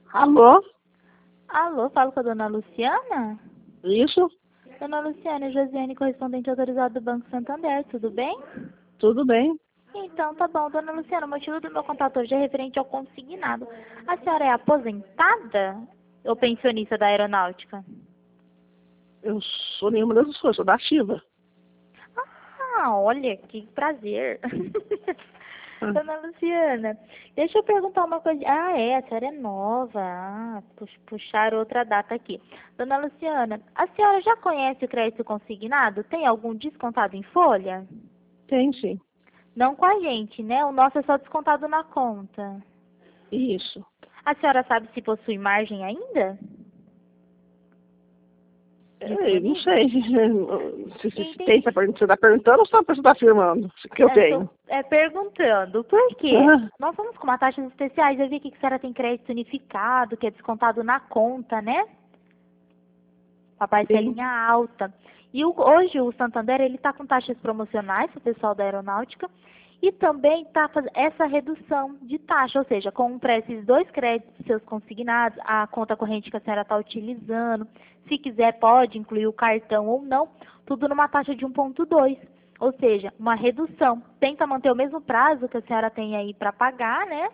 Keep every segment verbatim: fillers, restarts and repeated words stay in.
Alô? Alô, falo com a dona Luciana? Isso? Dona Luciana, Josiane, correspondente autorizado do Banco Santander, tudo bem? Tudo bem? Então, tá bom. Dona Luciana, o motivo do meu contato hoje é referente ao consignado. A senhora é aposentada ou pensionista da aeronáutica? Eu sou nenhuma dessas coisas, sou da ativa. Ah, olha, que prazer. Ah, Dona Luciana, deixa eu perguntar uma coisa. Ah, é, a senhora é nova. Ah, pux- puxar outra data aqui. Dona Luciana, a senhora já conhece o crédito consignado? Tem algum descontado em folha? tem sim. Não com a gente, né? O nosso é só descontado na conta. Isso. A senhora sabe se possui margem ainda? É, não Disponível? sei se, se, se tem, Entendi. você está perguntando ou só você está afirmando que eu É, tô, tenho? é, perguntando, por quê? Ah, Nós vamos com uma taxas especiais. Eu vi aqui que a senhora tem crédito unificado, que é descontado na conta, né? A sim. parcelinha alta. E o- hoje o Santander ele está com taxas promocionais para o pessoal da aeronáutica e também está fazendo essa redução de taxa, ou seja, compra esses dois créditos seus consignados, a conta corrente que a senhora está utilizando, se quiser pode incluir o cartão ou não, tudo numa taxa de um ponto dois, ou seja, uma redução. Tenta manter o mesmo prazo que a senhora tem aí para pagar, né?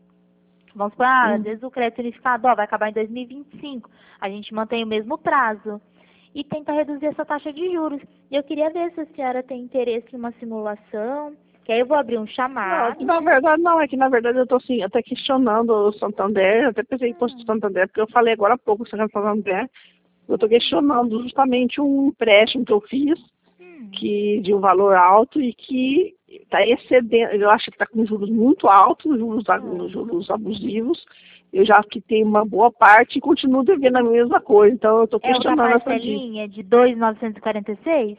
Vamos supor, ah, às Hum. vezes o crédito unificado ó, vai acabar em dois mil e vinte e cinco. A gente mantém o mesmo prazo e tenta reduzir essa taxa de juros. E eu queria ver se a senhora tem interesse em uma simulação, que aí eu vou abrir um Não, é que chamado. na verdade não, é que na verdade eu estou assim, até questionando o Santander, eu até pensei em posto Hum, Santander, porque eu falei agora há pouco sobre o Santander, eu estou questionando justamente um empréstimo que eu fiz, hum. que de um valor alto e que está excedendo, eu acho que está com juros muito altos, juros, a- Ah, juros abusivos. Eu já quitei uma boa parte e continuo devendo a mesma coisa, então eu estou é o da questionando essa dívida. parcelinha de dois mil novecentos e quarenta e seis?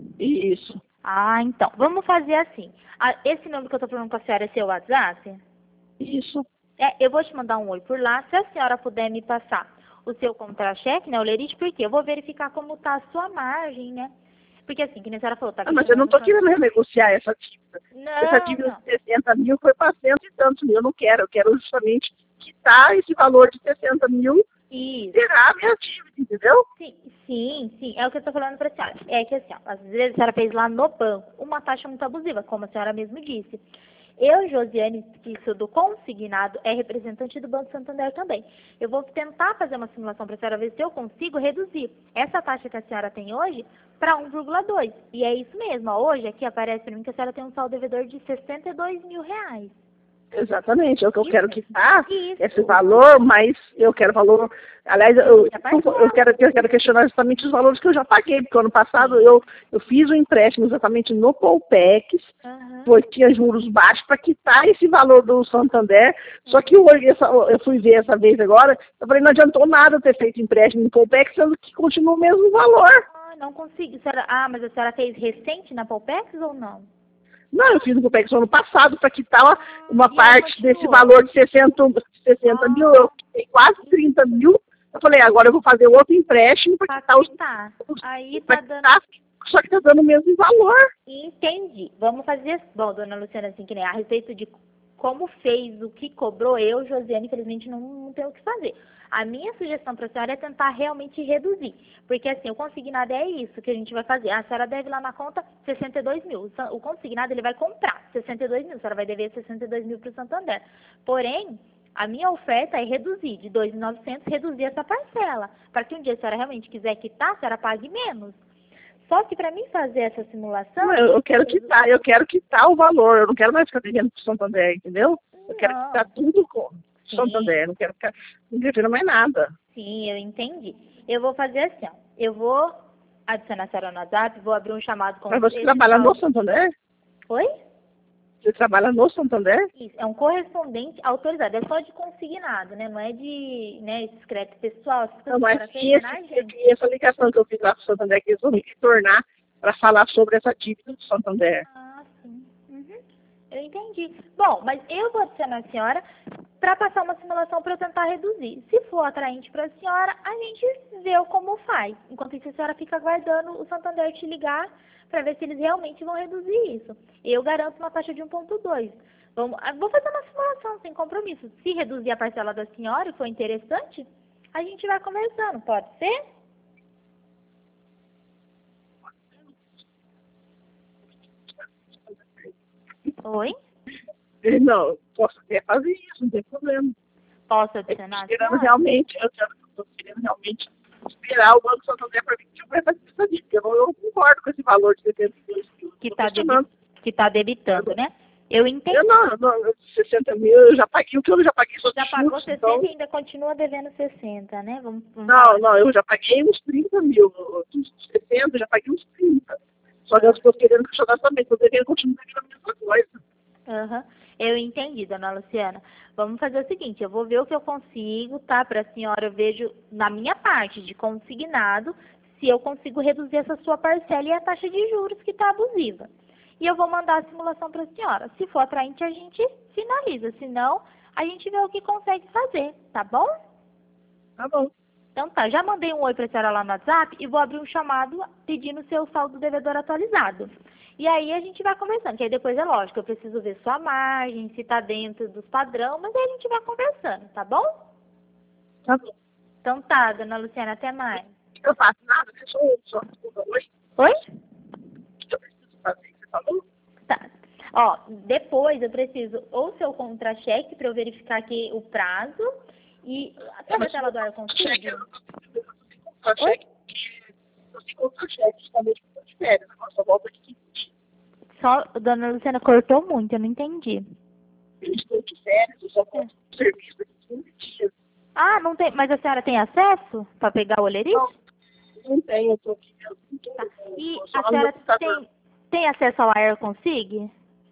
Isso, Ah, então, vamos fazer assim. Ah, esse número que eu estou falando com a senhora é seu WhatsApp? isso. É, eu vou te mandar um oi por lá. Se a senhora puder me passar o seu contra-cheque, né, o lerite, porque eu vou verificar como está a sua margem, né? Porque assim, que nem a senhora falou, tá Ah, mas eu não questionando... estou quando- querendo renegociar essa dívida. Essa Não, dívida não. de sessenta mil foi para cento e tantos mil. Eu não quero, eu quero justamente quitar esse valor de sessenta mil e Isso. zerar a minha dívida, entendeu? Sim, sim, sim. É o que eu estou falando para a senhora. É que assim, ó, às vezes a senhora fez lá no banco uma taxa muito abusiva, como a senhora mesmo disse. Eu, Josiane, que sou do consignado, é representante do Banco Santander também. Eu vou tentar fazer uma simulação para a senhora ver se eu consigo reduzir essa taxa que a senhora tem hoje para um vírgula dois. E é isso mesmo. Ó, hoje aqui aparece para mim que a senhora tem um saldo devedor de sessenta e dois mil reais. Exatamente, é o que eu Isso quero mesmo. quitar, esse Isso. valor, mas eu quero valor. Aliás, eu, Reduzir a eu, parcela. quero, eu quero questionar justamente os valores que eu já paguei, porque ano passado Sim. eu, eu fiz um empréstimo exatamente no Colpex, Aham. foi, tinha juros baixos para quitar esse valor do Santander, só que eu, olhei essa- eu fui ver essa vez agora, eu falei, não adiantou nada eu ter feito empréstimo no Colpex, sendo que continua o mesmo valor. Ah, não consigo. A senhora- Ah, mas a senhora fez recente na Palpex ou não? Não, eu fiz no Copex ano passado para quitar uma, Ah, uma e ela parte desse continuou. valor de sessenta, sessenta mil, eu Ah, quitei quase trinta mil. Eu falei, agora eu vou fazer outro empréstimo para pra quitar os, quitar. os Aí para tá dando. quitar, só que está dando o mesmo valor. Entendi. Vamos fazer. assim. Bom, dona Luciana, assim, que nem a respeito de como fez, o que cobrou, eu, Josiane, infelizmente não, não tenho o que fazer. A minha sugestão para a senhora é tentar realmente reduzir. Porque assim, o consignado é isso que a gente vai fazer. A senhora deve lá na conta sessenta e dois mil. O san- o consignado ele vai comprar sessenta e dois mil. A senhora vai dever sessenta e dois mil para o Santander. Porém, a minha oferta é reduzir de dois mil e novecentos, reduzir essa parcela. Para que um dia a senhora realmente quiser quitar, a senhora pague menos. Só que para mim fazer essa Não, simulação, eu, eu quero quitar, eu quero quitar o valor, eu não quero mais ficar devendo para o Santander, entendeu? Eu quero quitar não. tudo com o Sim, Santander, não quero ficar não devendo mais nada. sim, eu entendi. Eu vou fazer assim, ó. Eu vou adicionar a senhora no WhatsApp, vou abrir um chamado com Mas você esse trabalha no saldo. Santander? Oi? Você trabalha no Santander? Isso, é um correspondente autorizado. É só de consignado, né? Não é de, né, esse crédito pessoal, essas Não, coisas que a mas senhora fez, e, é esse, na agência. e essa ligação que eu fiz lá para o Santander, que eles vão me retornar para falar sobre essa dívida do Santander. Ah, sim. Uhum. Eu entendi. Bom, mas eu vou adicionar a senhora para passar uma simulação para eu tentar reduzir. Se for atraente para a senhora, a gente vê como faz. Enquanto isso, a senhora fica aguardando o Santander te ligar para ver se eles realmente vão reduzir isso. Eu garanto uma taxa de um ponto dois. Vamos, ah, vou fazer uma simulação sem compromisso. Se reduzir a parcela da senhora e for interessante, a gente vai conversando, pode ser? Oi? Não, posso até fazer isso, não tem problema. Posso adicionar? Eu tô querendo realmente, eu estou querendo realmente esperar o Banco Santander para mim que vai fazer isso ali, porque eu não eu concordo com esse valor de setenta e dois mil. Que está debi que tá debitando, né? Eu entendi. Eu não, não, sessenta mil eu já paguei o que eu já paguei só de Já pagou juros, sessenta então... e ainda continua devendo sessenta, né? Vamos, vamos Não, falar. não, eu já paguei uns trinta mil, dos sessenta eu já paguei uns trinta. Só que eu estou querendo questionar também, estou devendo continuar devendo a mesma coisa. Uhum. Eu entendi, dona Luciana. Vamos fazer o seguinte, eu vou ver o que eu consigo, tá? Para a senhora, eu vejo na minha parte de consignado, se eu consigo reduzir essa sua parcela e a taxa de juros que está abusiva. E eu vou mandar a simulação para a senhora. Se for atraente, a gente finaliza. Se não, a gente vê o que consegue fazer, tá bom? Tá bom. Então tá, já mandei um oi para a senhora lá no WhatsApp e vou abrir um chamado pedindo o seu saldo devedor atualizado. E aí a gente vai conversando, que aí depois é lógico, eu preciso ver sua margem, se tá dentro dos padrão, mas aí a gente vai conversando, tá bom? Tá bom. Então tá, dona Luciana, até mais. Eu faço nada, você só, só responda hoje. Oi? O que eu preciso fazer? Você falou? Tá. Ó, depois eu preciso ou seu contra-cheque para eu verificar aqui o prazo e sabe a tela do ar consigo? Contra-cheque, eu tenho contra-cheque justamente porque eu tô de férias, agora só volto aqui. Só, dona Luciana, cortou muito, eu não entendi. Eu estou de férias, eu só volto pro serviço daqui quinze dias. Ah, não tem, mas a senhora tem acesso para pegar o olerite? Não, não tenho, eu tô aqui. Eu não tô, Tá. E só a no senhora computador. tem, tem acesso ao AirConsig?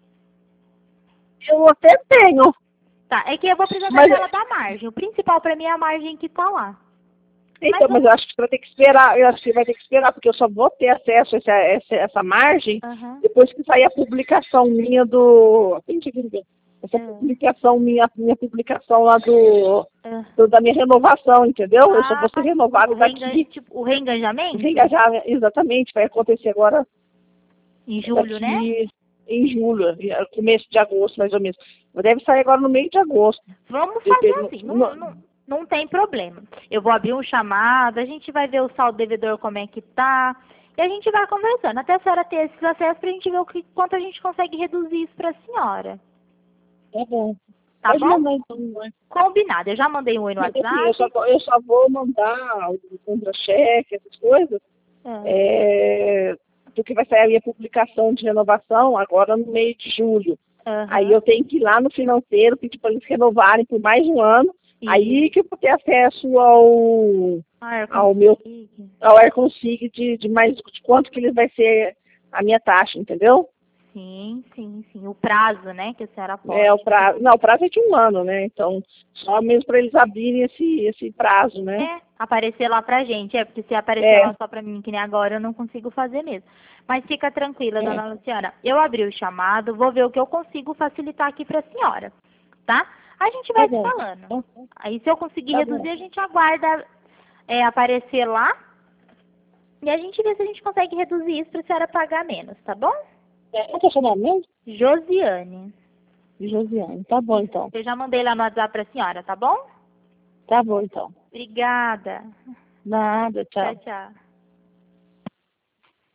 Eu até tenho. Tá, é que eu vou precisar Mas- daquela da margem. O principal pra mim é a margem que tá lá. Então, mas eu acho que você vai ter que esperar, eu acho que você vai ter que esperar, porque eu só vou ter acesso a essa, essa, essa margem Aham. depois que sair a publicação minha do. Essa É. publicação, minha, minha publicação lá do, É. do- da minha renovação, entendeu? Eu só vou ser Ah, renovado o, reengan daqui. tipo, o reengajamento? Reengajar, exatamente, vai acontecer agora Em julho, né? daqui em julho, começo de agosto, mais ou menos. Deve sair agora no meio de agosto. Vamos Eu fazer tenho- assim, não, não- não, não tem problema. Eu vou abrir um chamado, a gente vai ver o saldo devedor como é que tá, e a gente vai conversando, até a senhora ter esses acessos pra gente ver o que, quanto a gente consegue reduzir isso pra senhora. Tá bom. Tá Pode bom? mandar, então, mãe. Combinado. Eu já mandei um oi no Mas, assim, WhatsApp. eu, só, vou- eu só vou mandar o contra-cheque, essas coisas, É. é, porque vai sair a minha publicação de renovação agora no meio de julho. Aham. Aí eu tenho que ir lá no financeiro, pedir para eles renovarem por mais um ano, Isso. aí que eu vou ter acesso ao, Ah, ao meu consigo. ao AirConsig de, de mais de quanto que eles vai ser a minha taxa, entendeu? Sim, sim, sim. O prazo, né, que a senhora pode. É, o prazo, não, o prazo é de um ano, né? Então, só mesmo para eles abrirem esse, esse prazo, né? É, aparecer lá pra gente. É, porque se aparecer É. lá só pra mim, que nem agora, eu não consigo fazer mesmo. Mas fica tranquila, É. dona Luciana. Eu abri o chamado, vou ver o que eu consigo facilitar aqui pra senhora, tá? A gente vai Tá se bom. falando. Aí, se eu conseguir Tá reduzir, bom. a gente aguarda é, aparecer lá. E a gente vê se a gente consegue reduzir isso pra senhora pagar menos, tá bom? É, qual que é o seu nome mesmo? Josiane. Josiane. Tá bom, então. Eu já mandei lá no WhatsApp pra senhora, tá bom? Tá bom, então. Obrigada. Nada, tchau. Tchau, tchau.